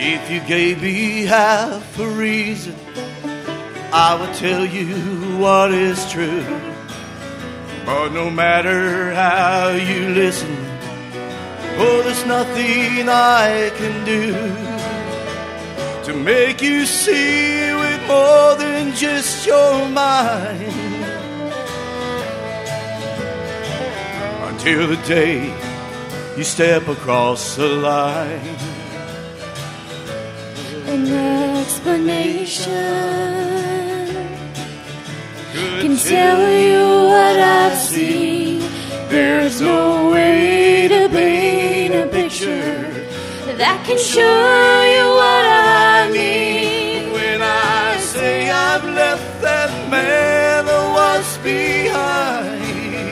If you gave me half a reason, I would tell you what is true. But no matter how you listen, oh, there's nothing I can do to make you see with more than just your mind. Until the day you step across the line. An explanation can tell you what I've seen. There's no way to paint a picture that can show you what I mean. When I say I've left that man I was behind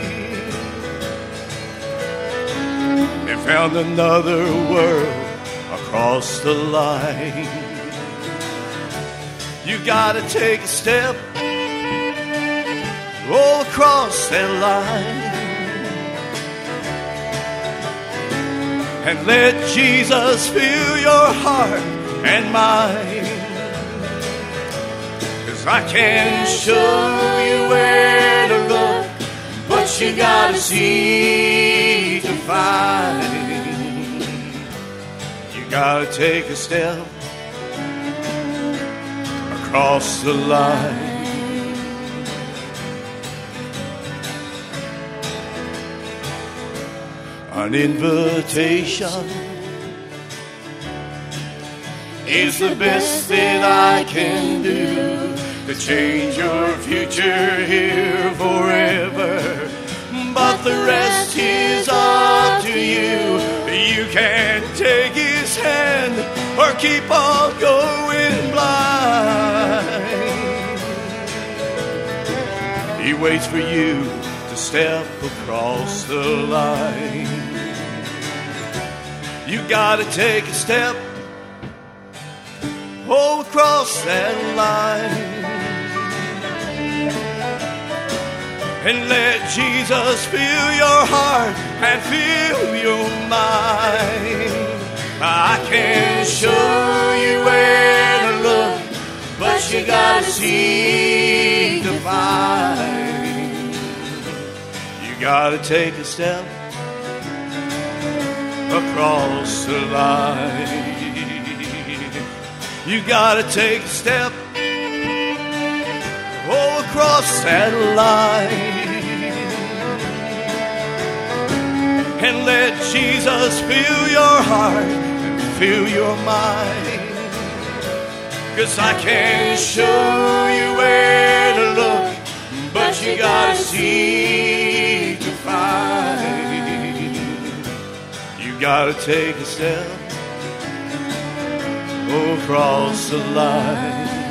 and found another world across the line. You gotta take a step all across that line and let Jesus fill your heart and mind. 'Cause I can show you where to look, but you gotta see to find. You gotta take a step across the line. An invitation is the best that I can do to change your future here forever. But the rest is up to you. You can take his hand or keep on going blind. He waits for you to step across the line. You gotta take a step all across that line and let Jesus fill your heart and fill your mind. I can show you where to look, but you gotta see to find. You gotta take a step across the line. You gotta take a step all across that line and let Jesus fill your heart and fill your mind. 'Cause I can show you where to look, but you gotta see to find. You gotta take a step across the line.